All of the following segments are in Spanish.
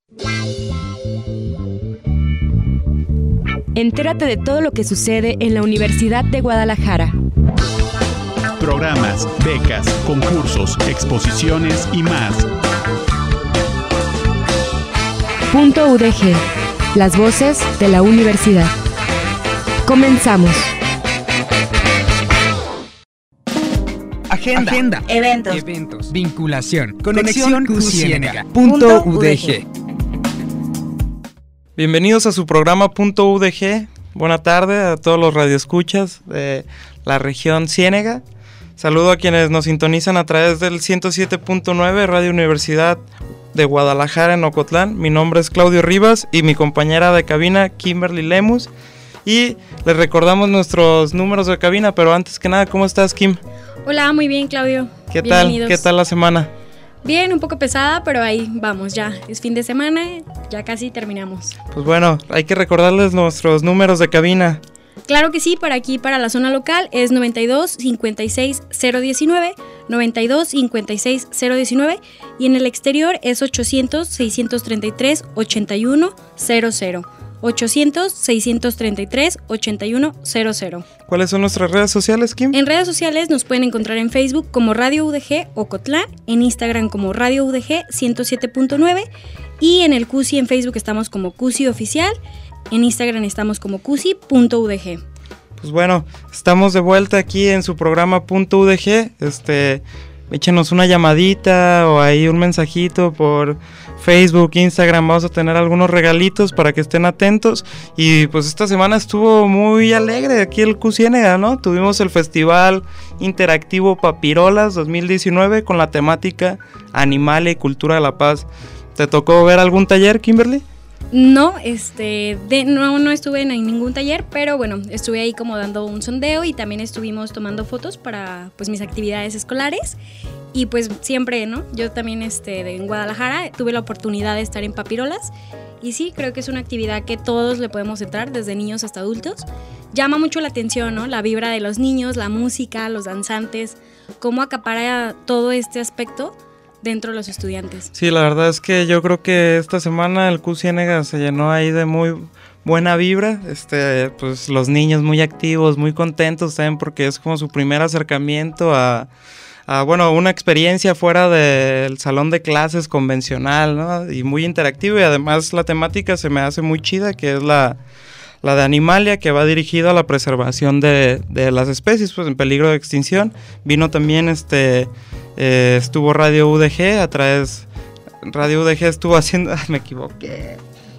Entérate de todo lo que sucede en la Universidad de Guadalajara. Programas, becas, concursos, exposiciones y más. Punto UDG, las voces de la universidad. Comenzamos. Agenda. Eventos. Vinculación. Conexión Q-Ciénega. Punto UDG. Bienvenidos a su programa Punto UDG. Buena tarde a todos los radioescuchas de la región Ciénega. Saludo a quienes nos sintonizan a través del 107.9 Radio Universidad de Guadalajara en Ocotlán. Mi nombre es Claudio Rivas y mi compañera de cabina Kimberly Lemus. Y les recordamos nuestros números de cabina, pero antes que nada, ¿cómo estás, Kim? Hola, muy bien, Claudio. ¿Qué tal? ¿Qué tal la semana? Bien, un poco pesada, pero ahí vamos, ya es fin de semana, ya casi terminamos. Pues bueno, hay que recordarles nuestros números de cabina. Claro que sí, para aquí, para la zona local, es 92 56 019, 92 56 019, y en el exterior es 800 633 8100. 800-633-8100. ¿Cuáles son nuestras redes sociales, Kim? En redes sociales nos pueden encontrar en Facebook como Radio UDG Ocotlán, en Instagram como Radio UDG 107.9 y en el CUSI en Facebook estamos como CUSI Oficial, en Instagram estamos como CUSI.udg. Pues bueno, estamos de vuelta aquí en su programa Punto UDG. Échenos una llamadita o ahí un mensajito por Facebook, Instagram. Vamos a tener algunos regalitos para que estén atentos. Y pues esta semana estuvo muy alegre aquí el Q-Ciénega, ¿no? Tuvimos el Festival Interactivo Papirolas 2019 con la temática Animal y Cultura de la Paz. ¿Te tocó ver algún taller, Kimberly? No, no estuve en ningún taller, pero bueno, estuve ahí como dando un sondeo y también estuvimos tomando fotos para pues mis actividades escolares y pues siempre, ¿no? Yo también en Guadalajara tuve la oportunidad de estar en Papirolas y sí, creo que es una actividad que todos le podemos entrar, desde niños hasta adultos. Llama mucho la atención, ¿no? La vibra de los niños, la música, los danzantes, cómo acapara todo este aspecto dentro de los estudiantes. Sí, la verdad es que yo creo que esta semana el Q-Ciénega se llenó ahí de muy buena vibra, pues los niños muy activos, muy contentos también porque es como su primer acercamiento a una experiencia fuera del salón de clases convencional, ¿no? Y muy interactivo, y además la temática se me hace muy chida, que es la de Animalia, que va dirigido a la preservación de las especies pues en peligro de extinción. Vino también estuvo Radio UDG, a través Radio UDG estuvo haciendo, me equivoqué,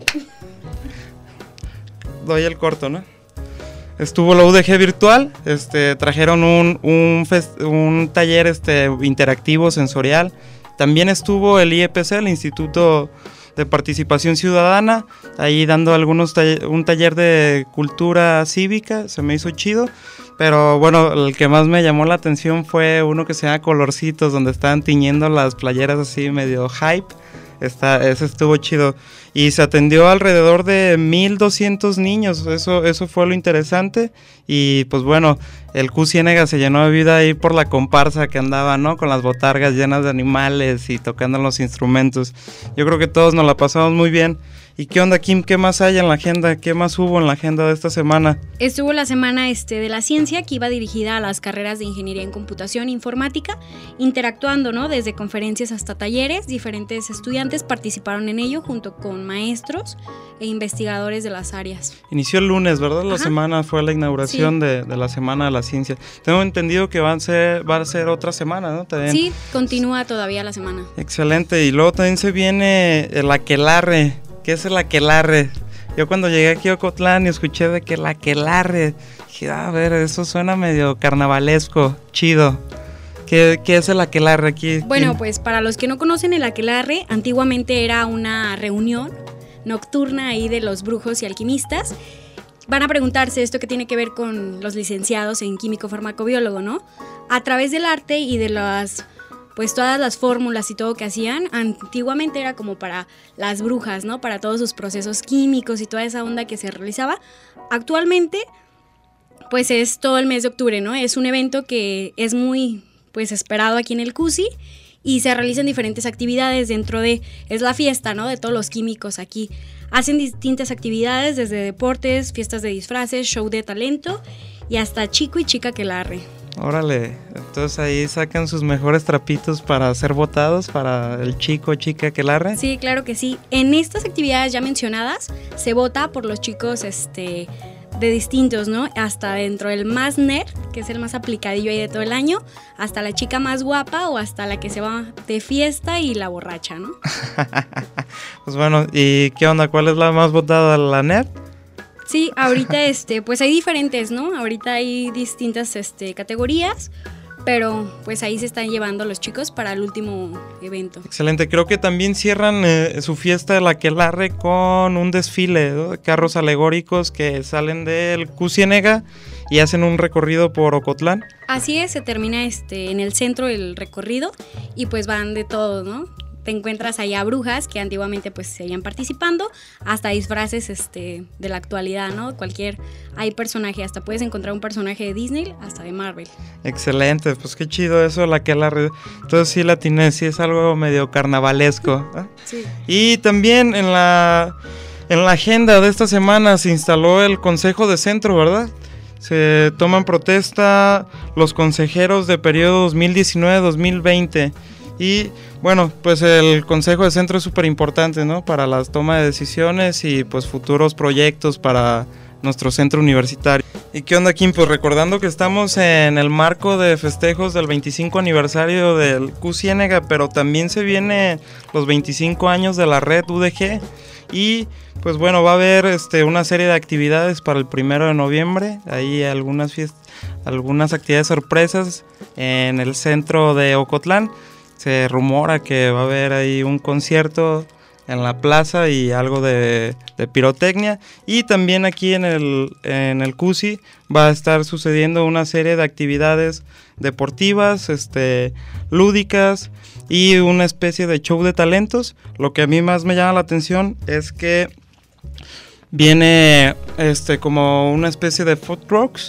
doy el corto, ¿no? Estuvo la UDG virtual, trajeron un taller interactivo sensorial. También estuvo el IEPC, el Instituto de Participación Ciudadana, ahí dando un taller de cultura cívica, se me hizo chido. Pero bueno, el que más me llamó la atención fue uno que se llama Colorcitos, donde estaban tiñendo las playeras así medio hype. Ese estuvo chido. Y se atendió alrededor de 1,200 niños, eso fue lo interesante. Y pues bueno, el Q-Ciénega se llenó de vida ahí por la comparsa que andaba, ¿no? Con las botargas llenas de animales y tocando los instrumentos. Yo creo que todos nos la pasamos muy bien. ¿Y qué onda, Kim? ¿Qué más hay en la agenda? ¿Qué más hubo en la agenda de esta semana? Estuvo la semana de la ciencia, que iba dirigida a las carreras de ingeniería en computación e informática, interactuando, ¿no? Desde conferencias hasta talleres. Diferentes estudiantes participaron en ello junto con maestros e investigadores de las áreas. Inició el lunes, ¿verdad? La Ajá. semana fue la inauguración de la Semana de la Ciencia. Tengo entendido que va a ser otra semana, ¿no? También. Sí, continúa todavía la semana. Excelente. Y luego también se viene el aquelarre. ¿Qué es el aquelarre? Yo cuando llegué aquí a Ocotlán y escuché de que el aquelarre, dije, a ver, eso suena medio carnavalesco, chido. ¿Qué es el aquelarre aquí? Bueno, pues para los que no conocen el aquelarre, antiguamente era una reunión nocturna ahí de los brujos y alquimistas. Van a preguntarse esto que tiene que ver con los licenciados en químico farmacobiólogo, ¿no? A través del arte y de pues todas las fórmulas y todo que hacían, antiguamente era como para las brujas, ¿no? Para todos sus procesos químicos y toda esa onda que se realizaba. Actualmente, pues es todo el mes de octubre, ¿no? Es un evento que es muy, pues, esperado aquí en el CUSI y se realizan diferentes actividades dentro de, es la fiesta, ¿no? De todos los químicos aquí. Hacen distintas actividades desde deportes, fiestas de disfraces, show de talento y hasta chico y chica aquelarre. Órale, entonces ahí sacan sus mejores trapitos para ser votados para el chico o chica aquelarre. Sí, claro que sí. En estas actividades ya mencionadas se vota por los chicos de distintos, ¿no? Hasta dentro del más nerd, que es el más aplicadillo ahí de todo el año, hasta la chica más guapa o hasta la que se va de fiesta y la borracha, ¿no? Pues bueno, ¿y qué onda? ¿Cuál es la más votada? ¿La nerd? Sí, ahorita pues hay diferentes, ¿no? Ahorita hay distintas categorías, pero pues ahí se están llevando los chicos para el último evento. Excelente, creo que también cierran su fiesta de la aquelarre con un desfile, ¿no? De carros alegóricos que salen del Q Ciénega y hacen un recorrido por Ocotlán. Así es, se termina en el centro el recorrido y pues van de todo, ¿no? Te encuentras allá brujas que antiguamente pues seguían participando, hasta disfraces de la actualidad, ¿no? Hay personaje, hasta puedes encontrar un personaje de Disney, hasta de Marvel. Excelente, pues qué chido eso, la aquelarre. Entonces sí la atiné, sí es algo medio carnavalesco, ¿eh? Sí. Y también en la agenda de esta semana se instaló el Consejo de Centro, ¿verdad? Se toman protesta los consejeros de periodo 2019-2020 y bueno, pues el Consejo de Centro es súper importante, ¿no? Para la toma de decisiones y pues futuros proyectos para nuestro centro universitario. ¿Y qué onda, Kim? Pues recordando que estamos en el marco de festejos del 25 aniversario del Q Ciénega, pero también se viene los 25 años de la red UDG y pues bueno, va a haber una serie de actividades para el 1 de noviembre, ahí algunas actividades sorpresas en el centro de Ocotlán. Se rumora que va a haber ahí un concierto en la plaza y algo de pirotecnia. Y también aquí en el CUSI va a estar sucediendo una serie de actividades deportivas, lúdicas y una especie de show de talentos. Lo que a mí más me llama la atención es que viene como una especie de food trucks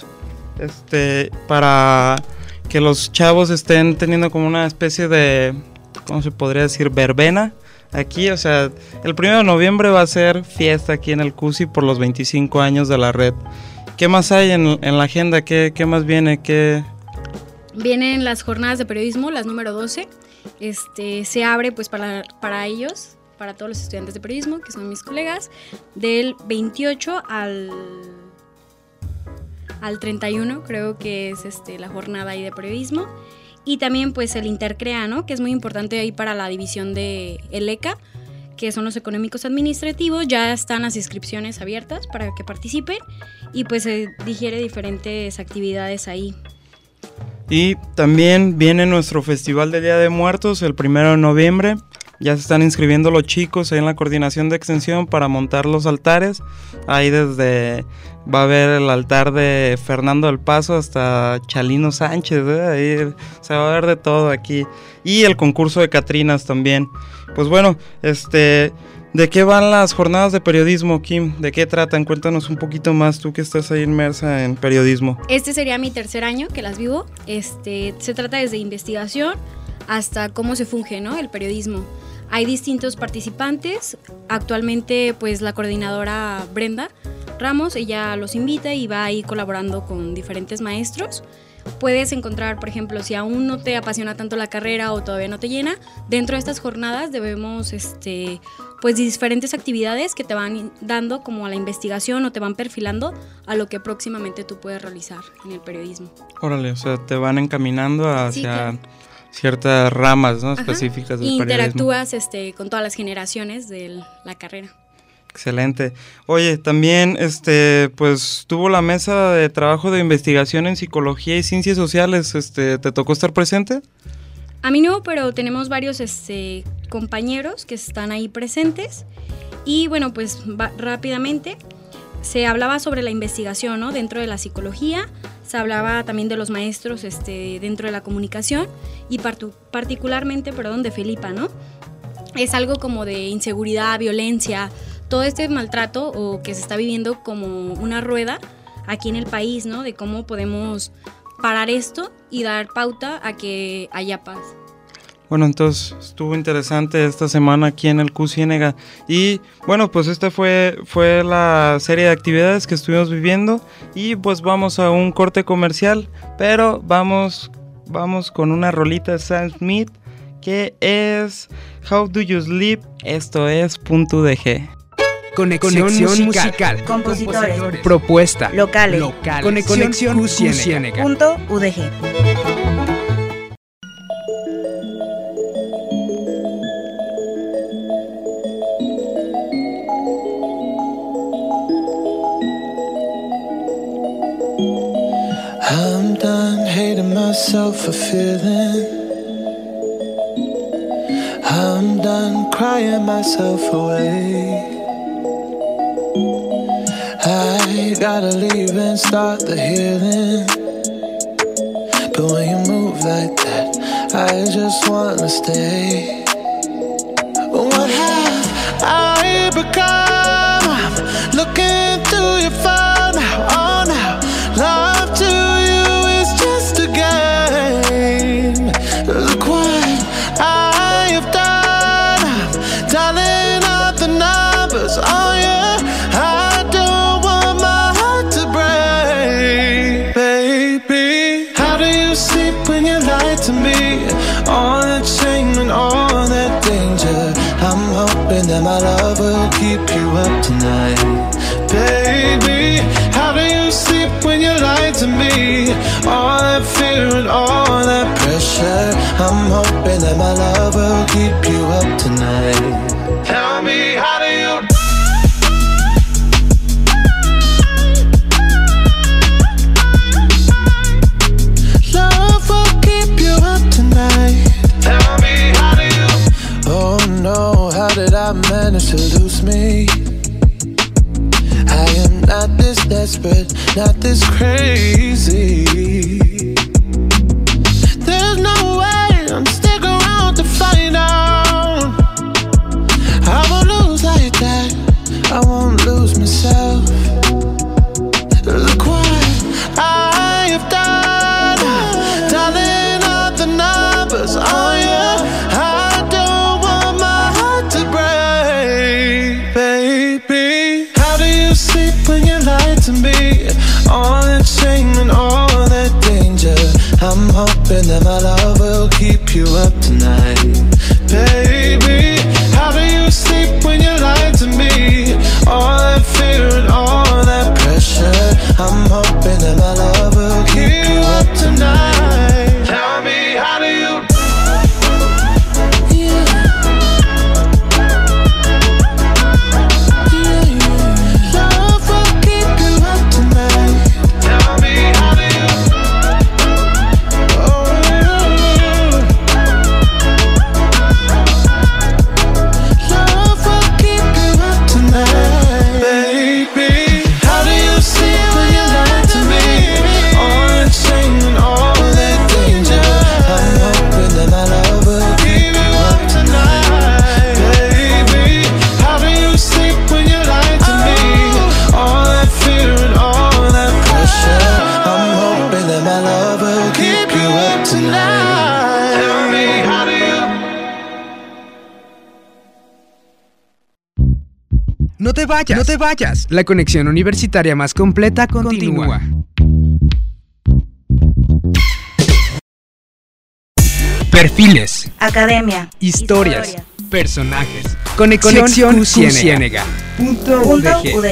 para que los chavos estén teniendo como una especie de, ¿cómo se podría decir? Verbena aquí, o sea, el 1 de noviembre va a ser fiesta aquí en el CUSI por los 25 años de la red. ¿Qué más hay en la agenda? ¿Qué más viene? Vienen las jornadas de periodismo, las número 12. Se abre pues para ellos, para todos los estudiantes de periodismo, que son mis colegas, del 28 al 31, creo que es la jornada ahí de periodismo. Y también pues el Intercrea, ¿no? Que es muy importante ahí para la división de el ECA, que son los económicos administrativos. Ya están las inscripciones abiertas para que participen y pues se digiere diferentes actividades ahí. Y también viene nuestro Festival de Día de Muertos el 1 de noviembre. Ya se están inscribiendo los chicos ahí en la coordinación de extensión para montar los altares. Ahí va a haber el altar de Fernando del Paso hasta Chalino Sánchez, ¿eh? Ahí se va a ver de todo aquí. Y el concurso de Catrinas también. Pues bueno, ¿de qué van las jornadas de periodismo, Kim? ¿De qué tratan? Cuéntanos un poquito más, tú que estás ahí inmersa en periodismo. Este sería mi tercer año que las vivo. Se trata desde investigación hasta cómo se funge, ¿no? El periodismo. Hay distintos participantes. Actualmente, pues la coordinadora Brenda Ramos, ella los invita y va ahí colaborando con diferentes maestros. Puedes encontrar, por ejemplo, si aún no te apasiona tanto la carrera o todavía no te llena, dentro de estas jornadas debemos, pues diferentes actividades que te van dando como a la investigación o te van perfilando a lo que próximamente tú puedes realizar en el periodismo. Órale, o sea, te van encaminando hacia... Sí, claro. Ciertas ramas, ¿no? Ajá. Específicas del interactúas periodismo. Con todas las generaciones de la carrera. Excelente. Oye, también pues tuvo la mesa de trabajo de investigación en psicología y ciencias sociales. ¿Te tocó estar presente? A mí no, pero tenemos varios compañeros que están ahí presentes. Y bueno, pues rápidamente se hablaba sobre la investigación, ¿no? Dentro de la psicología. Se hablaba también de los maestros dentro de la comunicación y particularmente, de Felipa, ¿no? Es algo como de inseguridad, violencia, todo este maltrato o que se está viviendo como una rueda aquí en el país, ¿no? De cómo podemos parar esto y dar pauta a que haya paz. Bueno, entonces estuvo interesante esta semana aquí en el Q Ciénega. Y bueno, pues esta fue la serie de actividades que estuvimos viviendo. Y pues vamos a un corte comercial, pero vamos con una rolita de Sam Smith que es How Do You Sleep. Esto es .udg. Conexión musical. Compositores. Propuesta. Locales. Conexión Q Ciénega. .udg. I'm done hating myself for feeling. I'm done crying myself away. I gotta leave and start the healing. But when you move like that, I just wanna stay. What have I become? I'm looking through your phone now, oh now. Love to you is just a game. Look what I have done. I'm dialing up the numbers, oh yeah. I don't want my heart to break. Baby, how do you sleep when you lie to me? All that shame and all that danger. I'm hoping that my love will keep you up tonight. Baby, how do you sleep when you lie to me? All that fear and all that pressure. I'm hoping that my love will keep you up tonight. Tell me, how do you? Love will keep you up tonight. Tell me, how do you? Oh no, how did I manage to lose me? I am not this desperate, not this crazy. There's no way I'm sticking around to find out. I won't lose like that, I won't lose myself. Look what I have done, dialing up the numbers, oh yeah. I don't want my heart to break, baby. Sleep when you lie to me. All that shame and all that danger. I'm hoping that my love will keep you up tonight. Baby, how do you sleep when you lie to me? All that fear and all that pressure. I'm hoping that my love will keep you up tonight. Tell me, how do you? No te vayas. La conexión universitaria más completa continúa. Perfiles. Academia. Historias. Personajes. Conexión Q Ciénega. .udg.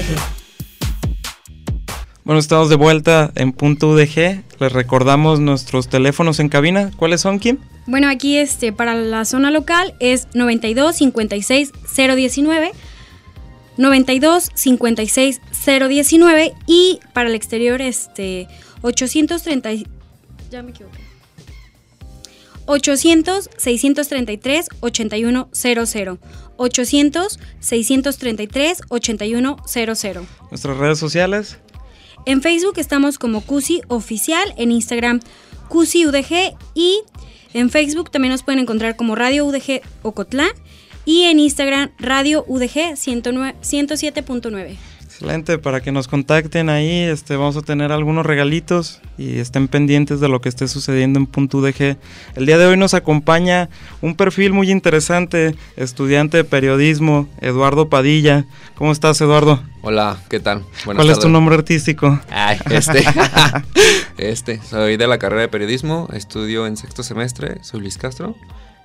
Bueno, estamos de vuelta en .udg. Les recordamos nuestros teléfonos en cabina. ¿Cuáles son, Kim? Bueno, aquí para la zona local es 92 56 019, 92 56 019 y para el exterior 830, ya me equivoqué, 800 633 8100, 800 633 8100. Nuestras redes sociales. En Facebook estamos como QCI Oficial, en Instagram QCI UDG y en Facebook también nos pueden encontrar como Radio UDG Ocotlán y en Instagram Radio UDG 107.9. Excelente, para que nos contacten ahí, vamos a tener algunos regalitos y estén pendientes de lo que esté sucediendo en Punto UDG. El día de hoy nos acompaña un perfil muy interesante, estudiante de periodismo, Eduardo Padilla. ¿Cómo estás, Eduardo? Hola, ¿qué tal? Buenas tardes. Es tu nombre artístico? Ay, soy de la carrera de periodismo, estudio en sexto semestre, soy Luis Castro.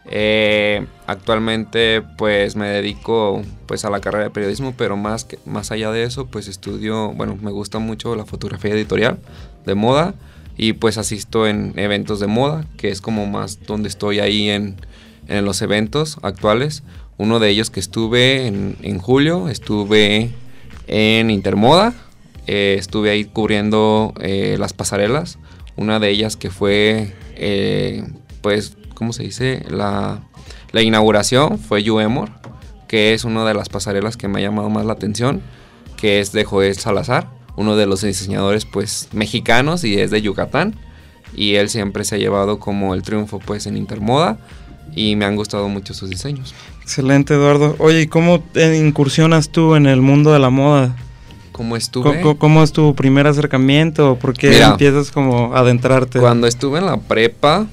Actualmente pues me dedico pues a la carrera de periodismo, pero más allá de eso pues estudio, me gusta mucho la fotografía editorial de moda y pues asisto en eventos de moda, que es como más donde estoy ahí en los eventos actuales. Uno de ellos que estuve en julio, estuve en Intermoda, estuve ahí cubriendo las pasarelas, una de ellas que fue pues ¿cómo se dice? La inauguración fue Yuemor, que es una de las pasarelas que me ha llamado más la atención, que es de Joel Salazar, uno de los diseñadores pues mexicanos y es de Yucatán, y él siempre se ha llevado como el triunfo pues en Intermoda y me han gustado mucho sus diseños. Excelente, Eduardo. Oye, ¿y cómo incursionas tú en el mundo de la moda? ¿Cómo estuve? ¿Cómo es tu primer acercamiento? ¿Por qué empiezas como a adentrarte? Cuando estuve en la prepa,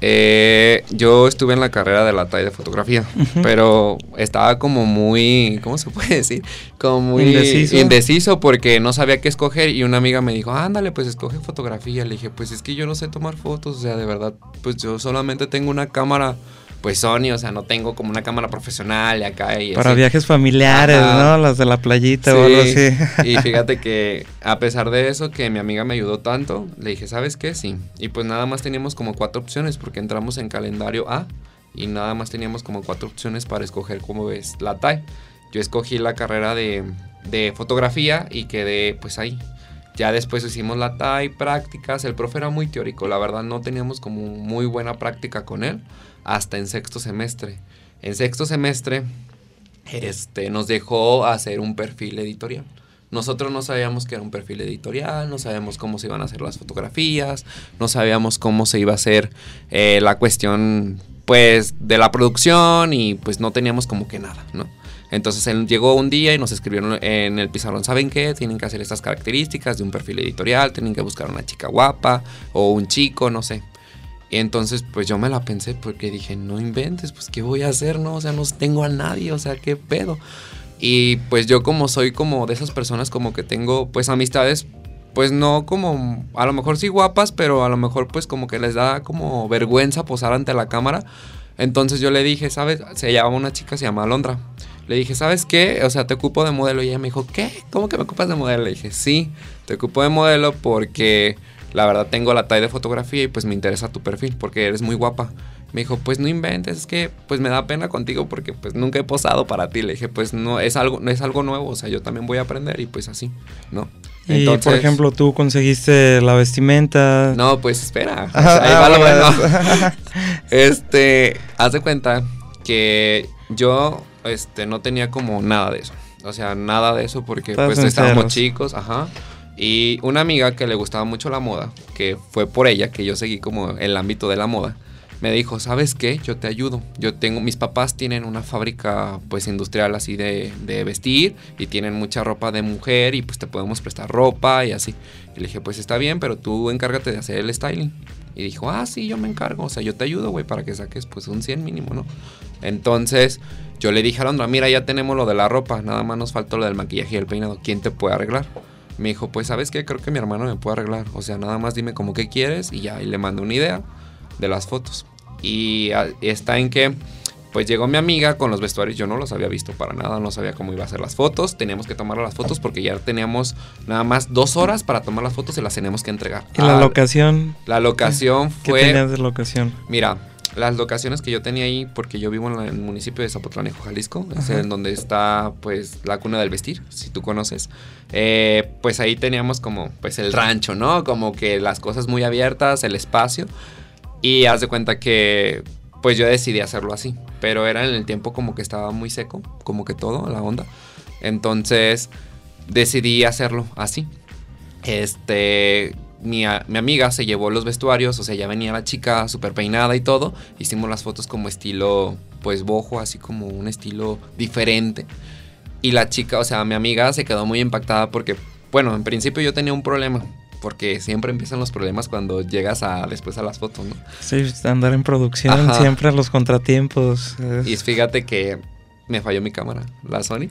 yo estuve en la carrera de la TAI de fotografía, pero estaba como muy, ¿cómo se puede decir? Como muy indeciso porque no sabía qué escoger y una amiga me dijo, ándale, pues escoge fotografía. Le dije, pues es que yo no sé tomar fotos, o sea, de verdad, pues yo solamente tengo una cámara, pues Sony, o sea, no tengo como una cámara profesional y acá y para así. Viajes familiares, ¿no? Las de la playita, sí, o algo así. Y fíjate que a pesar de eso, que mi amiga me ayudó tanto, le dije, ¿sabes qué? Sí. Y pues nada más teníamos como 4 opciones porque entramos en calendario A y nada más teníamos como 4 opciones para escoger, como ves, la TAI. Yo escogí la carrera de fotografía y quedé pues ahí. Ya después hicimos la TAI, prácticas, el profe era muy teórico, la verdad no teníamos como muy buena práctica con él. Hasta en sexto semestre. En sexto semestre nos dejó hacer un perfil editorial. Nosotros no sabíamos que era un perfil editorial, no sabíamos cómo se iban a hacer las fotografías, no sabíamos cómo se iba a hacer la cuestión pues de la producción y pues no teníamos como que nada, ¿no? Entonces él llegó un día y nos escribieron en el pizarrón, ¿saben qué? Tienen que hacer estas características de un perfil editorial, tienen que buscar una chica guapa o un chico, no sé. Y entonces pues yo me la pensé porque dije, no inventes, pues ¿qué voy a hacer? No, o sea, no tengo a nadie, o sea, ¿qué pedo? Y pues yo como soy como de esas personas como que tengo pues amistades, pues no como, a lo mejor sí guapas, pero a lo mejor pues como que les da como vergüenza posar ante la cámara. Entonces yo le dije, ¿sabes? Se llama una chica, se llama Alondra. Le dije, ¿sabes qué? O sea, te ocupo de modelo. Y ella me dijo, ¿qué? ¿Cómo que me ocupas de modelo? Le dije, sí, te ocupo de modelo porque la verdad tengo la TAI de fotografía y pues me interesa tu perfil porque eres muy guapa. Me dijo, pues no inventes, es que pues me da pena contigo porque pues nunca he posado para ti. Le dije, pues no es algo nuevo, o sea, yo también voy a aprender y pues así, ¿no? Entonces, y por ejemplo, ¿tú conseguiste la vestimenta? No, pues espera, o sea, ahí va lo bueno. Haz de cuenta que yo no tenía como nada de eso. O sea, nada de eso porque pues estábamos chicos, ajá. Y una amiga que le gustaba mucho la moda, que fue por ella que yo seguí como el ámbito de la moda, me dijo, ¿sabes qué? Yo te ayudo. Mis papás tienen una fábrica pues industrial así de vestir y tienen mucha ropa de mujer y pues te podemos prestar ropa y así. Y le dije, pues está bien, pero tú encárgate de hacer el styling. Y dijo, sí, yo me encargo, o sea, yo te ayudo, güey, para que saques pues un 100 mínimo, ¿no? Entonces yo le dije a Alondra, mira, ya tenemos lo de la ropa, nada más nos falta lo del maquillaje y el peinado, ¿quién te puede arreglar? Me dijo, pues, ¿sabes qué? Creo que mi hermano me puede arreglar, o sea, nada más dime como qué quieres y ya, y le mandé una idea de las fotos. Y está en que, pues llegó mi amiga con los vestuarios, yo no los había visto para nada, no sabía cómo iba a ser las fotos, teníamos que tomar las fotos porque ya teníamos nada más 2 horas para tomar las fotos y las teníamos que entregar. ¿Y la locación? La locación fue... ¿Qué tenías de locación? Mira, las locaciones que yo tenía ahí, porque yo vivo en el municipio de Zapotlanejo, Jalisco, es en donde está pues la cuna del vestir, si tú conoces, pues ahí teníamos como pues el rancho, ¿no? Como que las cosas muy abiertas, el espacio, y haz de cuenta que pues yo decidí hacerlo así, pero era en el tiempo como que estaba muy seco, como que todo, la onda, entonces decidí hacerlo así. Mi amiga se llevó los vestuarios, o sea, ya venía la chica súper peinada y todo. Hicimos las fotos como estilo, pues, boho, así como un estilo diferente. Y la chica, o sea, mi amiga se quedó muy impactada porque, bueno, en principio yo tenía un problema. Porque siempre empiezan los problemas cuando llegas después a las fotos, ¿no? Sí, andar en producción, Ajá. siempre los contratiempos. Y fíjate que me falló mi cámara, la Sony.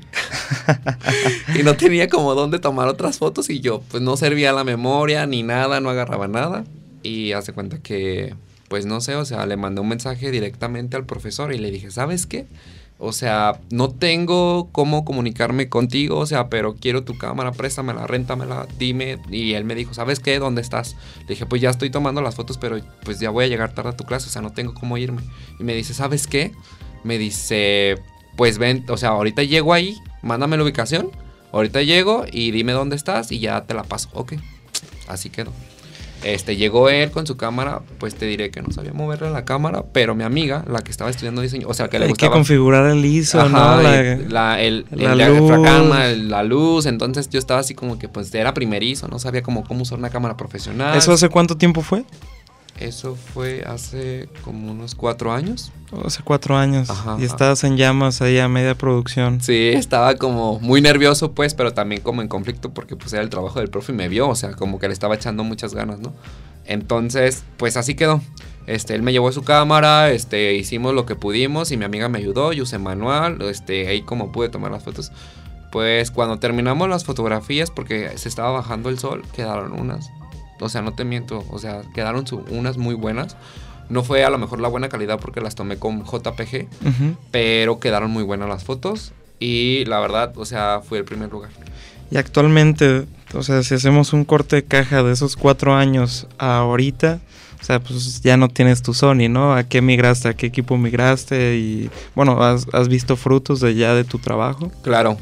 Y no tenía como dónde tomar otras fotos y yo, pues no servía la memoria ni nada, no agarraba nada. Y hace cuenta que, pues no sé, o sea, le mandé un mensaje directamente al profesor y le dije, ¿sabes qué? O sea, no tengo cómo comunicarme contigo, o sea, pero quiero tu cámara, préstamela, réntamela, dime. Y él me dijo, ¿sabes qué? ¿Dónde estás? Le dije, pues ya estoy tomando las fotos, pero pues ya voy a llegar tarde a tu clase, o sea, no tengo cómo irme. Y me dice, ¿sabes qué? Me dice, pues ven, o sea, ahorita llego ahí, mándame la ubicación, ahorita llego y dime dónde estás y ya te la paso. Ok, así quedó. Llegó él con su cámara, pues te diré que no sabía moverle la cámara, pero mi amiga, la que estaba estudiando diseño, o sea, que le gustaba... Hay que configurar el ISO, ajá, ¿no? El luz. diafragma, la luz, entonces yo estaba así como que pues era primerizo, no sabía cómo usar una cámara profesional. ¿Eso hace cuánto tiempo fue? Eso fue hace como unos 4 años. Hace 4 años. Ajá, y estabas en llamas ahí a media producción. Sí, estaba como muy nervioso pues, pero también como en conflicto porque pues era el trabajo del profe y me vio, o sea, como que le estaba echando muchas ganas, ¿no? Entonces, pues así quedó. Él me llevó su cámara, hicimos lo que pudimos y mi amiga me ayudó, yo usé manual, ahí como pude tomar las fotos. Pues cuando terminamos las fotografías, porque se estaba bajando el sol, quedaron unas. O sea, no te miento, o sea, quedaron unas muy buenas. No fue a lo mejor la buena calidad porque las tomé con JPG, pero quedaron muy buenas las fotos y la verdad, o sea, fui el primer lugar. Y actualmente, o sea, si hacemos un corte de caja de esos 4 años a ahorita, o sea, pues ya no tienes tu Sony, ¿no? ¿A qué migraste? ¿A qué equipo migraste? Y bueno, ¿has visto frutos de tu trabajo? Claro,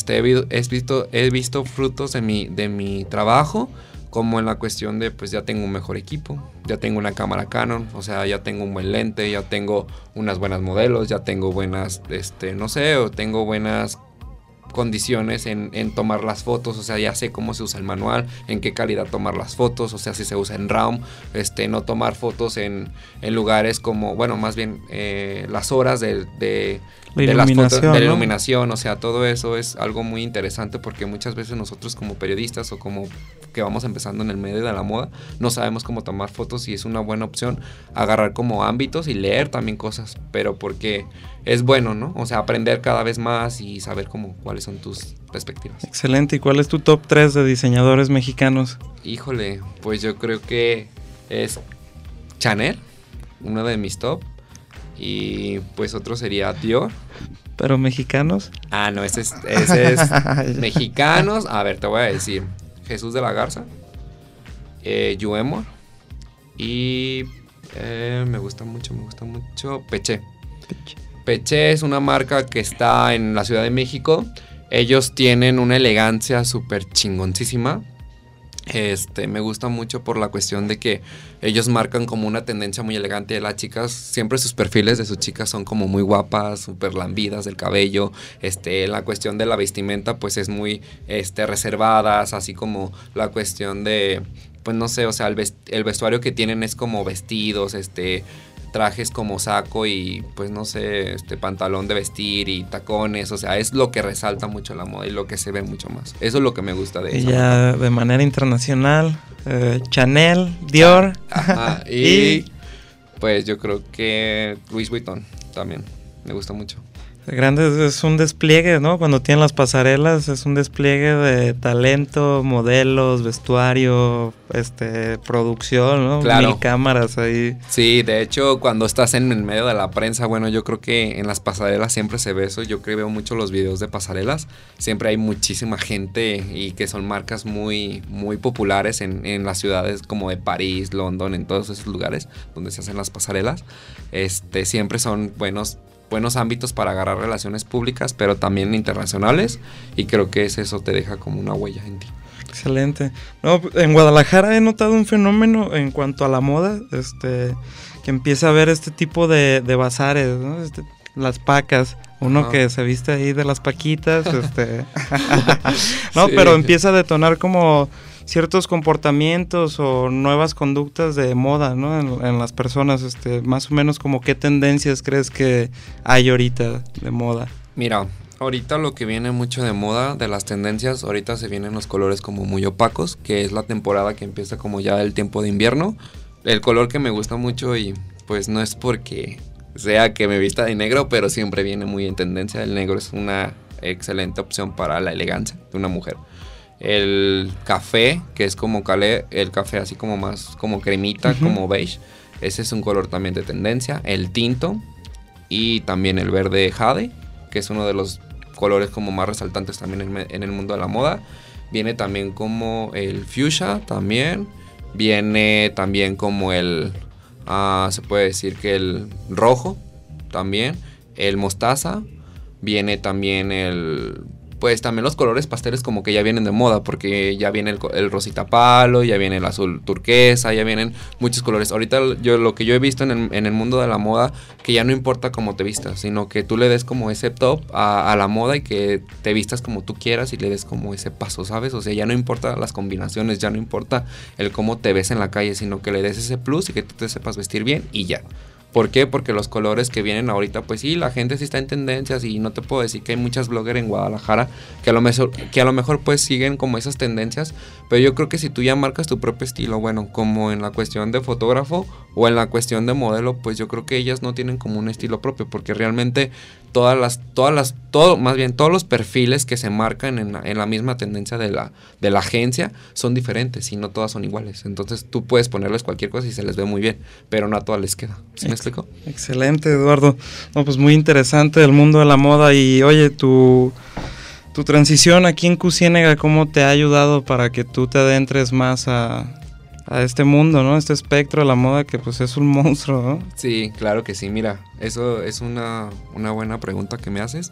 he visto frutos de mi trabajo. Como en la cuestión de, pues ya tengo un mejor equipo, ya tengo una cámara Canon, o sea, ya tengo un buen lente, ya tengo unas buenas modelos, ya tengo buenas, no sé, o tengo buenas condiciones en tomar las fotos, o sea, ya sé cómo se usa el manual, en qué calidad tomar las fotos, o sea, si se usa en RAW, no tomar fotos en lugares como, bueno, más bien las horas de las fotos, de la iluminación, o sea, todo eso es algo muy interesante porque muchas veces nosotros como periodistas o como que vamos empezando en el medio de la moda, no sabemos cómo tomar fotos y es una buena opción agarrar como ámbitos y leer también cosas, pero porque es bueno, ¿no? O sea, aprender cada vez más y saber cuáles son tus perspectivas. Excelente. ¿Y cuál es tu top 3 de diseñadores mexicanos? Híjole, pues yo creo que es Chanel, uno de mis top, y pues otro sería Dior. ¿Pero mexicanos? Ah, no, ese es mexicanos. A ver, te voy a decir Jesús de la Garza, Yuemor y me gusta mucho Peché. Peché es una marca que está en la Ciudad de México. Ellos tienen una elegancia súper chingoncísima. Me gusta mucho por la cuestión de que ellos marcan como una tendencia muy elegante de las chicas. Siempre sus perfiles de sus chicas son como muy guapas, súper lambidas del cabello. La cuestión de la vestimenta pues es muy reservadas, así como la cuestión de, pues no sé, o sea, el vestuario que tienen es como vestidos, trajes como saco y pues no sé, pantalón de vestir y tacones, o sea, es lo que resalta mucho la moda y lo que se ve mucho más. Eso es lo que me gusta de ella. Ya de manera internacional, Chanel, Dior. Ajá, y pues yo creo que Louis Vuitton también me gusta mucho. Grande, es un despliegue, ¿no? Cuando tienen las pasarelas es un despliegue de talento, modelos, vestuario, producción, ¿no? Claro. 1000 cámaras ahí. Sí, de hecho, cuando estás en el medio de la prensa, bueno, yo creo que en las pasarelas siempre se ve eso. Yo creo que veo mucho los videos de pasarelas. Siempre hay muchísima gente y que son marcas muy, muy populares en las ciudades como de París, London, en todos esos lugares donde se hacen las pasarelas. Siempre son buenos ámbitos para agarrar relaciones públicas, pero también internacionales, y creo que eso te deja como una huella en ti. Excelente. No, en Guadalajara he notado un fenómeno en cuanto a la moda, que empieza a haber este tipo de bazares, ¿no? Las pacas, uno que se viste ahí de las paquitas, no, sí. Pero empieza a detonar como ciertos comportamientos o nuevas conductas de moda, ¿no? En las personas, más o menos como qué tendencias crees que hay ahorita de moda. Mira, Ahorita lo que viene mucho de moda, de las tendencias, ahorita se vienen los colores como muy opacos, que es la temporada que empieza como ya el tiempo de invierno. El color que me gusta mucho y pues no es porque sea que me vista de negro, pero siempre viene muy en tendencia. El negro es una excelente opción para la elegancia de una mujer. El café, que es como el café así como más como cremita, como beige, ese es un color también de tendencia. El tinto y también el verde jade, que es uno de los colores como más resaltantes también en el mundo de la moda. Viene también como el fuchsia también. Viene también como se puede decir que el rojo también. El mostaza. Viene también pues también los colores pasteles como que ya vienen de moda, porque ya viene el rosita palo, ya viene el azul turquesa, ya vienen muchos colores. Ahorita lo que yo he visto en el mundo de la moda, que ya no importa cómo te vistas, sino que tú le des como ese top a la moda y que te vistas como tú quieras y le des como ese paso, ¿sabes? O sea, ya no importa las combinaciones, ya no importa el cómo te ves en la calle, sino que le des ese plus y que tú te sepas vestir bien y ya. ¿Por qué? Porque los colores que vienen ahorita, pues sí, la gente sí está en tendencias y no te puedo decir que hay muchas bloggers en Guadalajara que a lo mejor pues siguen como esas tendencias, pero yo creo que si tú ya marcas tu propio estilo, bueno, como en la cuestión de fotógrafo o en la cuestión de modelo, pues yo creo que ellas no tienen como un estilo propio, porque realmente todos los perfiles que se marcan en la misma tendencia de la agencia son diferentes y no todas son iguales. Entonces tú puedes ponerles cualquier cosa y se les ve muy bien, pero no a todas les queda. ¿Sí me explico? Excelente, Eduardo. No, pues muy interesante el mundo de la moda. Y oye, tu transición aquí en Q Ciénega, ¿cómo te ha ayudado para que tú te adentres más a este mundo, ¿no? Este espectro de la moda que pues es un monstruo, ¿no? Sí, claro que sí. Mira, eso es una buena pregunta que me haces,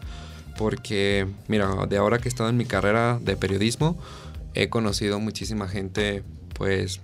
porque mira, de ahora que he estado en mi carrera de periodismo, he conocido muchísima gente pues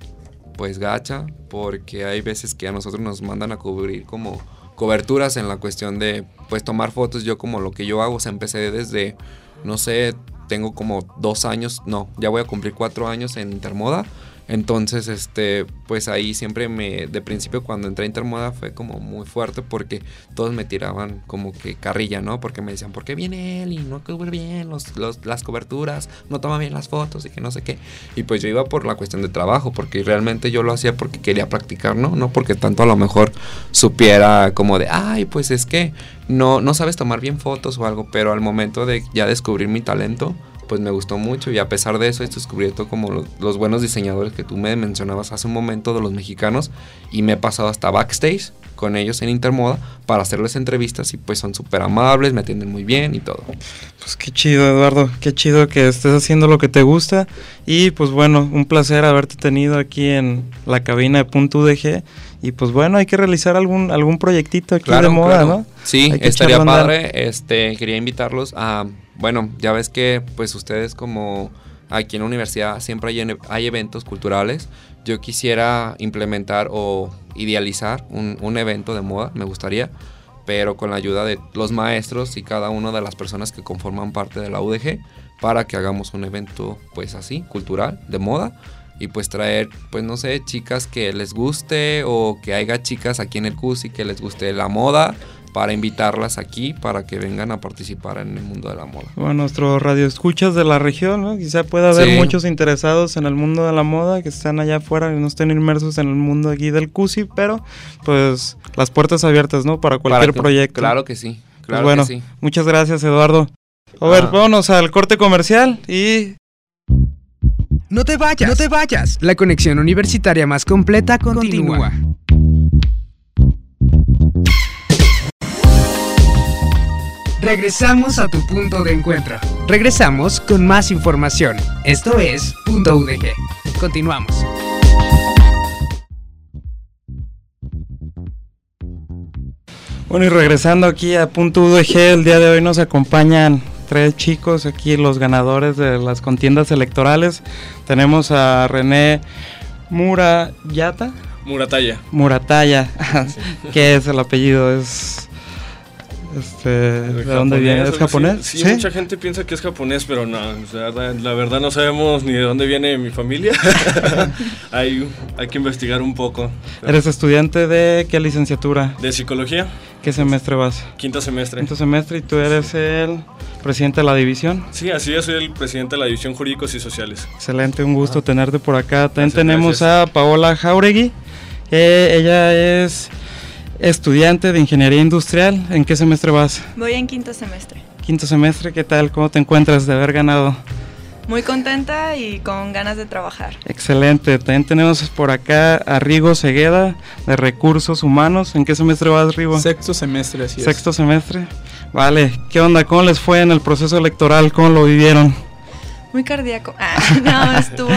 gacha, porque hay veces que a nosotros nos mandan a cubrir como coberturas en la cuestión de pues tomar fotos. Yo como lo que yo hago, o sea, empecé desde, no sé, tengo como 2 años, no, ya voy a cumplir 4 años en Intermoda. Entonces, pues ahí siempre de principio cuando entré a Intermoda fue como muy fuerte, porque todos me tiraban como que carrilla, ¿no? Porque me decían, ¿por qué viene él y no cubre bien las coberturas, no toma bien las fotos y que no sé qué? Y pues yo iba por la cuestión de trabajo, porque realmente yo lo hacía porque quería practicar, ¿no? No porque tanto a lo mejor supiera como de, ay, pues es que no sabes tomar bien fotos o algo, pero al momento de ya descubrir mi talento, pues me gustó mucho, y a pesar de eso he descubierto como los buenos diseñadores que tú me mencionabas hace un momento de los mexicanos, y me he pasado hasta backstage con ellos en Intermoda para hacerles entrevistas, y pues son súper amables, me atienden muy bien y todo. Pues qué chido, Eduardo, qué chido que estés haciendo lo que te gusta, y pues bueno, un placer haberte tenido aquí en la cabina de Punto UDG. Y pues bueno, hay que realizar algún proyectito aquí de moda, ¿no? Sí, estaría padre. Quería invitarlos a, bueno, ya ves que pues ustedes como aquí en la universidad siempre hay eventos culturales. Yo quisiera implementar o idealizar un evento de moda, me gustaría, pero con la ayuda de los maestros y cada una de las personas que conforman parte de la UDG, para que hagamos un evento pues así, cultural, de moda. Y pues traer, pues no sé, chicas que les guste, o que haya chicas aquí en el CUSI que les guste la moda, para invitarlas aquí para que vengan a participar en el mundo de la moda. Bueno, nuestros radioescuchas de la región, ¿no? Quizá pueda haber muchos interesados en el mundo de la moda que están allá afuera y no estén inmersos en el mundo aquí del CUSI, pero pues las puertas abiertas, ¿no? Para cualquier proyecto. Claro que sí, claro, pues bueno, que sí. Muchas gracias, Eduardo. A ver, vámonos al corte comercial y... No te vayas. La conexión universitaria más completa continúa. Regresamos a tu punto de encuentro. Regresamos con más información. Esto es Punto UDG. Continuamos. Bueno, y regresando aquí a Punto UDG, el día de hoy nos acompañan 3 chicos aquí, los ganadores de las contiendas electorales. Tenemos a René Muratalla. Sí. ¿Qué es el apellido? Es ¿de dónde viene? ¿Es japonés? Sí, mucha gente piensa que es japonés, pero no, la verdad no sabemos ni de dónde viene mi familia. hay que investigar un poco. ¿Eres estudiante de qué licenciatura? De psicología. ¿Qué semestre vas? Quinto semestre. Quinto semestre, y tú eres el presidente de la división. Sí, así es, soy el presidente de la División Jurídicos y Sociales. Excelente, un gusto tenerte por acá. También Gracias, tenemos gracias. a Paola Jauregui. Ella es estudiante de Ingeniería Industrial. ¿En qué semestre vas? Voy en quinto semestre. Quinto semestre, ¿qué tal? ¿Cómo te encuentras de haber ganado? Muy contenta y con ganas de trabajar. Excelente. También tenemos por acá a Rigo Segueda, de Recursos Humanos. ¿En qué semestre vas, Rigo? Sexto semestre, así es. Sexto semestre. Vale, ¿qué onda? ¿Cómo les fue en el proceso electoral? ¿Cómo lo vivieron? Muy cardíaco. No,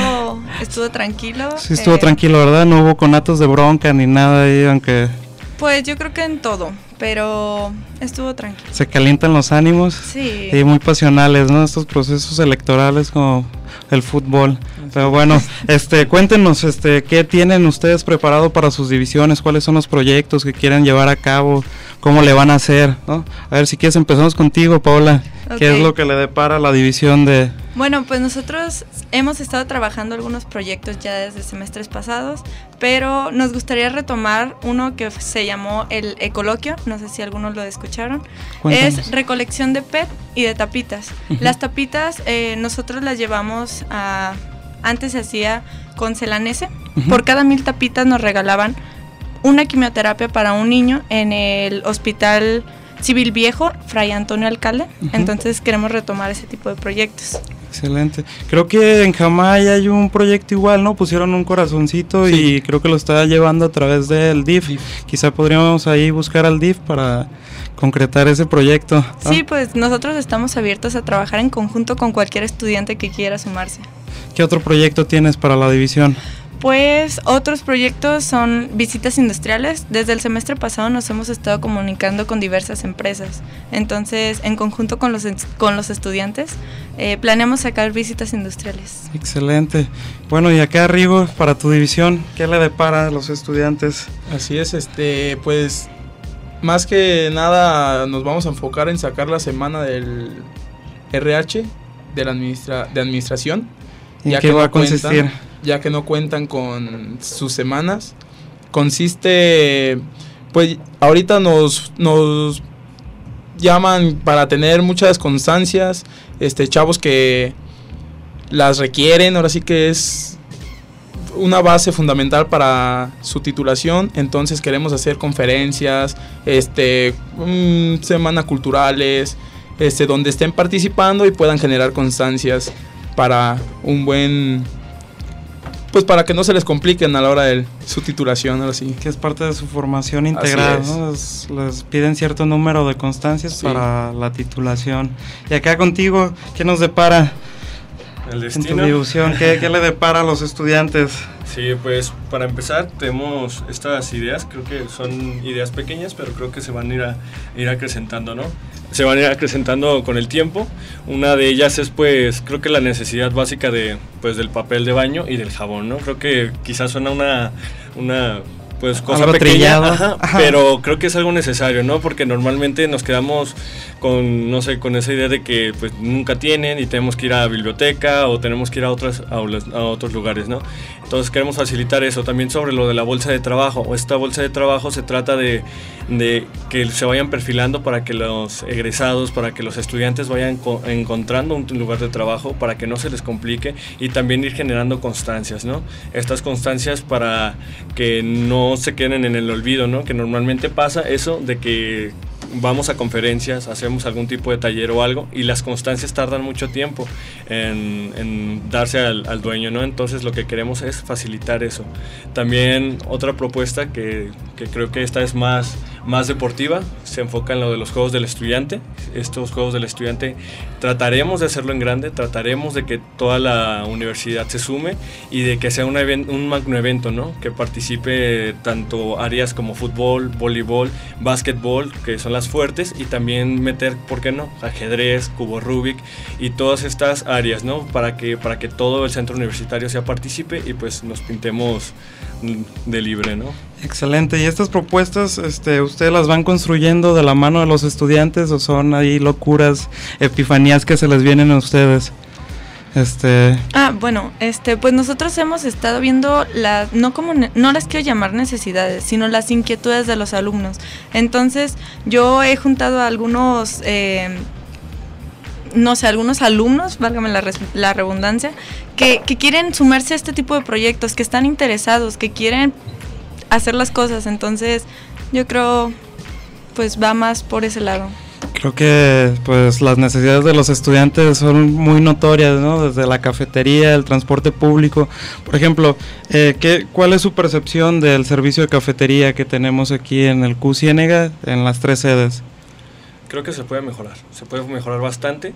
estuvo tranquilo. Sí, estuvo tranquilo, ¿verdad? No hubo conatos de bronca ni nada ahí, aunque... Pues yo creo que en todo, pero estuvo tranquilo. Se calientan los ánimos. Sí. Y muy pasionales, ¿no? Estos procesos electorales como el fútbol. Pero bueno, cuéntenos, ¿qué tienen ustedes preparado para sus divisiones? ¿Cuáles son los proyectos que quieren llevar a cabo? ¿Cómo le van a hacer? ¿No? A ver, si quieres empezamos contigo, Paola. Okay. ¿Qué es lo que le depara la división de...? Bueno, pues nosotros hemos estado trabajando algunos proyectos ya desde semestres pasados, pero nos gustaría retomar uno que se llamó el Ecoloquio, no sé si algunos lo escucharon. Cuéntanos. Es recolección de PET y de tapitas. Las tapitas nosotros las llevamos a... Antes se hacía con Celanese. Por cada 1000 tapitas nos regalaban una quimioterapia para un niño en el Hospital Civil Viejo, Fray Antonio Alcalde. Entonces queremos retomar ese tipo de proyectos. Excelente. Creo que en Jamay hay un proyecto igual, ¿no? Pusieron un corazoncito y creo que lo está llevando a través del DIF. Quizá podríamos ahí buscar al DIF para concretar ese proyecto, ¿no? Sí, pues nosotros estamos abiertos a trabajar en conjunto con cualquier estudiante que quiera sumarse. ¿Qué otro proyecto tienes para la división? Pues otros proyectos son visitas industriales. Desde el semestre pasado nos hemos estado comunicando con diversas empresas. Entonces, en conjunto con los estudiantes, planeamos sacar visitas industriales. Excelente. Bueno, y acá, Rigo, para tu división, ¿qué le depara a los estudiantes? Así es, pues más que nada nos vamos a enfocar en sacar la semana del RH de administración. ¿En qué va a consistir? Ya que no cuentan con sus semanas. Consiste, pues ahorita nos llaman para tener muchas constancias, chavos que las requieren, ahora sí que es una base fundamental para su titulación. Entonces queremos hacer conferencias, semana culturales, donde estén participando y puedan generar constancias para un buen... Pues para que no se les compliquen a la hora de su titulación, ahora sí. Que es parte de su formación integral, ¿no? Les piden cierto número de constancias para la titulación. Y acá contigo, ¿qué nos depara el destino? En tu división? ¿Qué le depara a los estudiantes? Sí, pues para empezar tenemos estas ideas, creo que son ideas pequeñas, pero creo que se van a ir acrecentando, ¿no? Se van a ir acrecentando con el tiempo. Una de ellas es, pues, creo que la necesidad básica del papel de baño y del jabón, ¿no? Creo que quizás suena una pues cosa algo pequeña, trillado. Pero creo que es algo necesario, ¿no? Porque normalmente nos quedamos con, no sé, con esa idea de que pues nunca tienen y tenemos que ir a la biblioteca o tenemos que ir a otras aulas, a otros lugares, ¿no? Entonces queremos facilitar eso. También sobre lo de la bolsa de trabajo. Esta bolsa de trabajo se trata de que se vayan perfilando para que los egresados, para que los estudiantes vayan encontrando un lugar de trabajo, para que no se les complique, y también ir generando constancias, ¿no? Estas constancias para que no se queden en el olvido, ¿no? Que normalmente pasa eso de que vamos a conferencias, hacemos algún tipo de taller o algo y las constancias tardan mucho tiempo en darse al dueño, ¿no? Entonces lo que queremos es facilitar eso. También otra propuesta que creo que esta es más deportiva, se enfoca en lo de los Juegos del Estudiante. Estos Juegos del Estudiante trataremos de hacerlo en grande, trataremos de que toda la universidad se sume y de que sea un magno evento, ¿no? Que participe tanto áreas como fútbol, voleibol, básquetbol, que son las fuertes, y también meter, ¿por qué no?, ajedrez, cubo Rubik y todas estas áreas, ¿no? Para que todo el centro universitario sea participe y pues nos pintemos de libre, ¿no? Excelente. ¿Y estas propuestas ustedes las van construyendo de la mano de los estudiantes o son ahí locuras, epifanías que se les vienen a ustedes? Bueno, pues nosotros hemos estado viendo no las quiero llamar necesidades, sino las inquietudes de los alumnos. Entonces, yo he juntado a algunos, algunos alumnos, válgame la redundancia, que quieren sumarse a este tipo de proyectos, que están interesados, que quieren hacer las cosas. Entonces, yo creo, pues va más por ese lado. Creo que pues las necesidades de los estudiantes son muy notorias, ¿no? Desde la cafetería, el transporte público. Por ejemplo, ¿cuál es su percepción del servicio de cafetería que tenemos aquí en el CU Ciénega, en las 3 sedes? Creo que se puede mejorar bastante.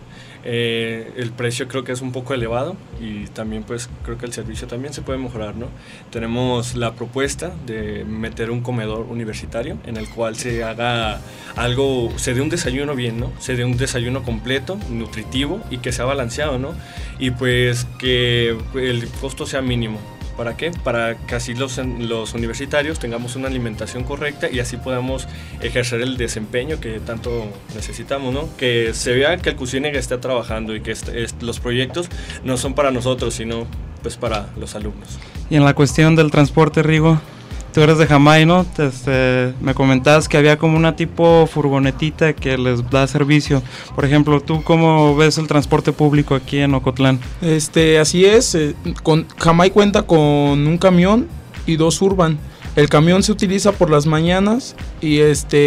El precio creo que es un poco elevado y también pues creo que el servicio también se puede mejorar, ¿no? Tenemos la propuesta de meter un comedor universitario en el cual se haga algo, se dé un desayuno bien, ¿no? Se dé un desayuno completo, nutritivo y que sea balanceado, ¿no? Y pues que el costo sea mínimo. ¿Para qué? Para que así los universitarios tengamos una alimentación correcta y así podamos ejercer el desempeño que tanto necesitamos, ¿no? Que se vea que el CU Ciénega está trabajando y que los proyectos no son para nosotros, sino pues para los alumnos. Y en la cuestión del transporte, Rigo, tú eres de Jamay, ¿no? Me comentabas que había como una tipo furgonetita que les da servicio. Por ejemplo, ¿tú cómo ves el transporte público aquí en Ocotlán? Así es, Jamay cuenta con un camión y 2 urban. El camión se utiliza por las mañanas y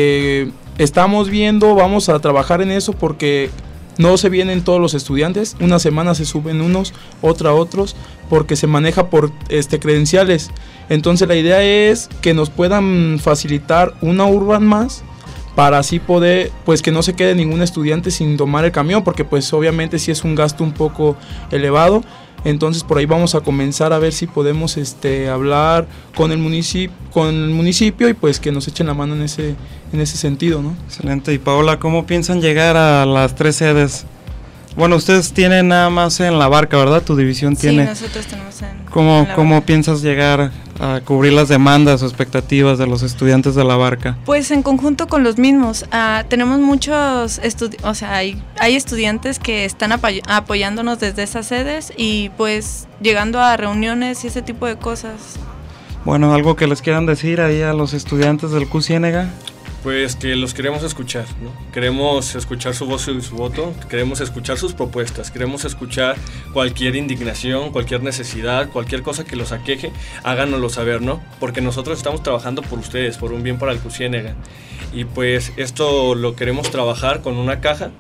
estamos viendo, vamos a trabajar en eso porque no se vienen todos los estudiantes, una semana se suben unos, otra otros, porque se maneja por credenciales. Entonces la idea es que nos puedan facilitar una urban más para así poder, pues que no se quede ningún estudiante sin tomar el camión, porque pues obviamente sí es un gasto un poco elevado. Entonces por ahí vamos a comenzar a ver si podemos hablar con el municipio y pues que nos echen la mano en ese sentido, ¿no? Excelente. Y Paola, ¿cómo piensan llegar a las 3 sedes? Bueno, ustedes tienen nada más en La Barca, ¿verdad? Tu división tiene. Sí, nosotros tenemos en ¿Cómo piensas llegar a cubrir las demandas o expectativas de los estudiantes de La Barca? Pues en conjunto con los mismos. Tenemos muchos hay estudiantes que están apoyándonos desde esas sedes y pues llegando a reuniones y ese tipo de cosas. Bueno, algo que les quieran decir ahí a los estudiantes del CU Ciénega. Pues que los queremos escuchar, ¿no? Queremos escuchar su voz y su voto, queremos escuchar sus propuestas, queremos escuchar cualquier indignación, cualquier necesidad, cualquier cosa que los aqueje, háganoslo saber, ¿no? Porque nosotros estamos trabajando por ustedes, por un bien para el CU Ciénega. Y pues esto lo queremos trabajar con una caja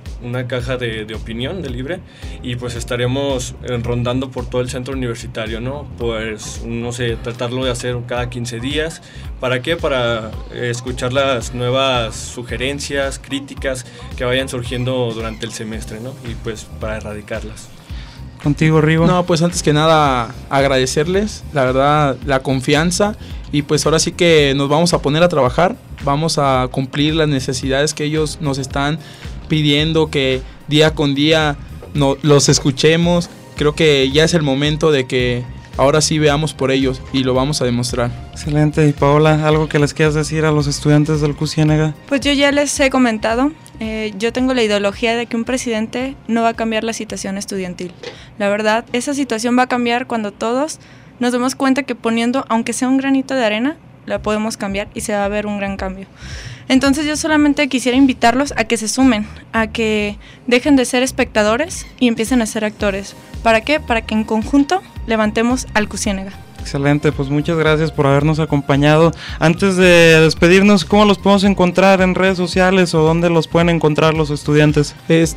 de opinión, de libre, y pues estaremos rondando por todo el centro universitario, ¿no? Pues, no sé, tratarlo de hacer cada 15 días. ¿Para qué? Para escuchar las nuevas sugerencias, críticas que vayan surgiendo durante el semestre, ¿no? Y pues para erradicarlas. Contigo, Rigo. No, pues antes que nada agradecerles, la verdad, la confianza y pues ahora sí que nos vamos a poner a trabajar, vamos a cumplir las necesidades que ellos nos están pidiendo, que día con día los escuchemos. Creo que ya es el momento de que ahora sí veamos por ellos y lo vamos a demostrar. Excelente. Y Paola, ¿algo que les quieras decir a los estudiantes del CU Ciénega? Pues yo ya les he comentado, yo tengo la ideología de que un presidente no va a cambiar la situación estudiantil. La verdad, esa situación va a cambiar cuando todos nos demos cuenta que poniendo, aunque sea un granito de arena, la podemos cambiar y se va a ver un gran cambio. Entonces yo solamente quisiera invitarlos a que se sumen, a que dejen de ser espectadores y empiecen a ser actores. ¿Para qué? Para que en conjunto levantemos al CU Ciénega. Excelente, pues muchas gracias por habernos acompañado. Antes de despedirnos, ¿cómo los podemos encontrar en redes sociales o dónde los pueden encontrar los estudiantes?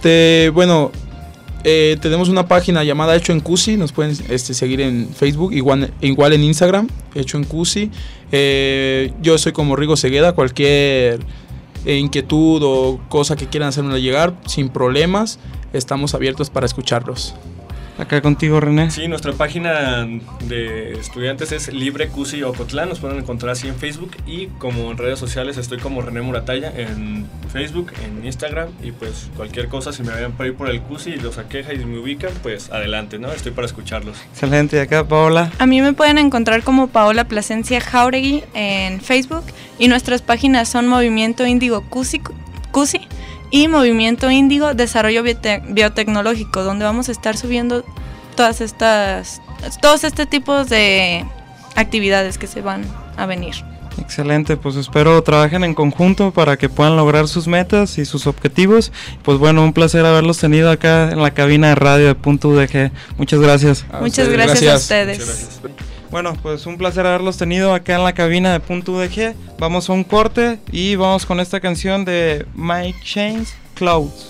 Tenemos una página llamada Hecho en CUSI, nos pueden seguir en Facebook, igual en Instagram, Hecho en CUSI. Yo soy como Rigo Segueda, cualquier inquietud o cosa que quieran hacernos llegar, sin problemas, estamos abiertos para escucharlos. Acá contigo, René. Sí, nuestra página de estudiantes es Libre CUSI Ocotlán, nos pueden encontrar así en Facebook y como en redes sociales estoy como René Muratalla en Facebook, en Instagram y pues cualquier cosa, si me vayan por ahí por el CUSI y los aqueja y me ubican, pues adelante, ¿no? Estoy para escucharlos. Excelente. ¿Y acá, Paola? A mí me pueden encontrar como Paola Plasencia Jauregui en Facebook y nuestras páginas son Movimiento Índigo CUSI y Movimiento Índigo Desarrollo Biotecnológico, donde vamos a estar subiendo todos este tipo de actividades que se van a venir. Excelente, pues espero trabajen en conjunto para que puedan lograr sus metas y sus objetivos. Pues bueno, un placer haberlos tenido acá en la cabina de radio de Punto UDG. Muchas gracias. Muchas gracias a ustedes. Muchas gracias. Bueno, pues un placer haberlos tenido acá en la cabina de Punto UDG. Vamos a un corte y vamos con esta canción de Mike Chains, Clouds.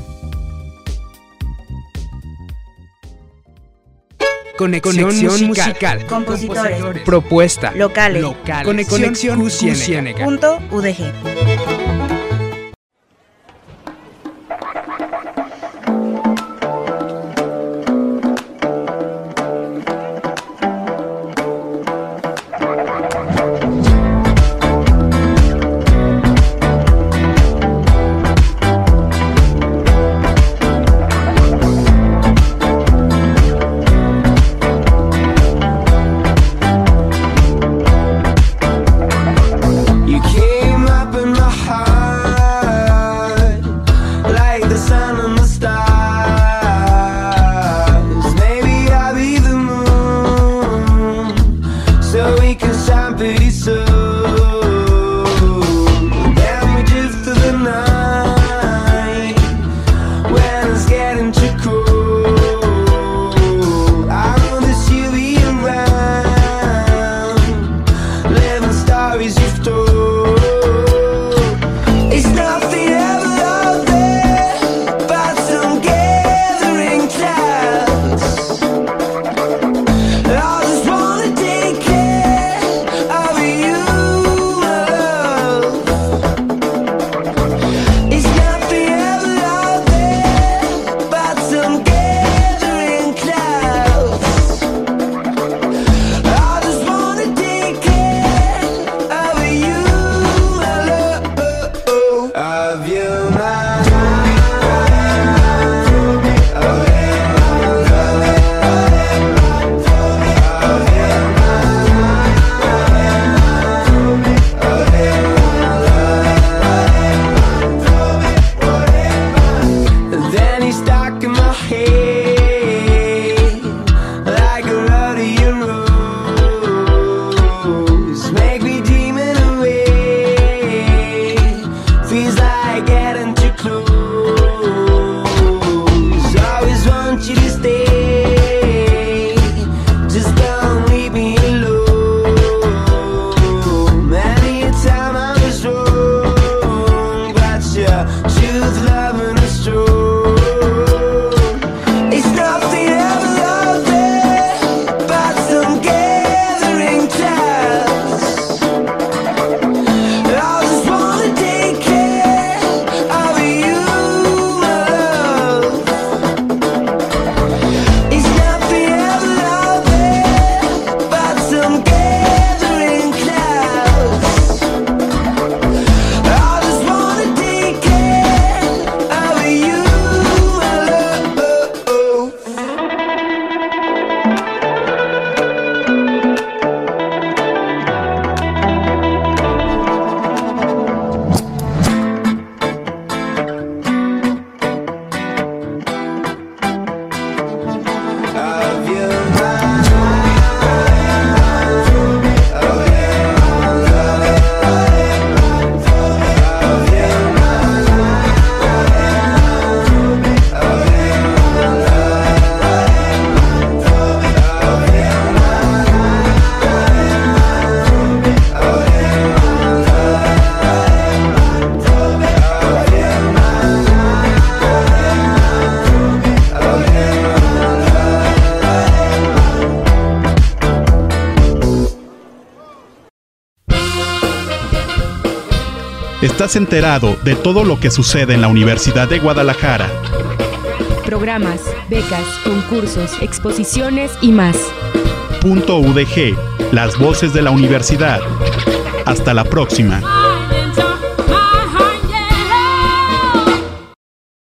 Conexión musical. Compositores. Propuesta. Locales. Conexión Ciénega. Punto UDG. Estás enterado de todo lo que sucede en la Universidad de Guadalajara. Programas, becas, concursos, exposiciones y más. Punto UDG, las voces de la universidad. Hasta la próxima.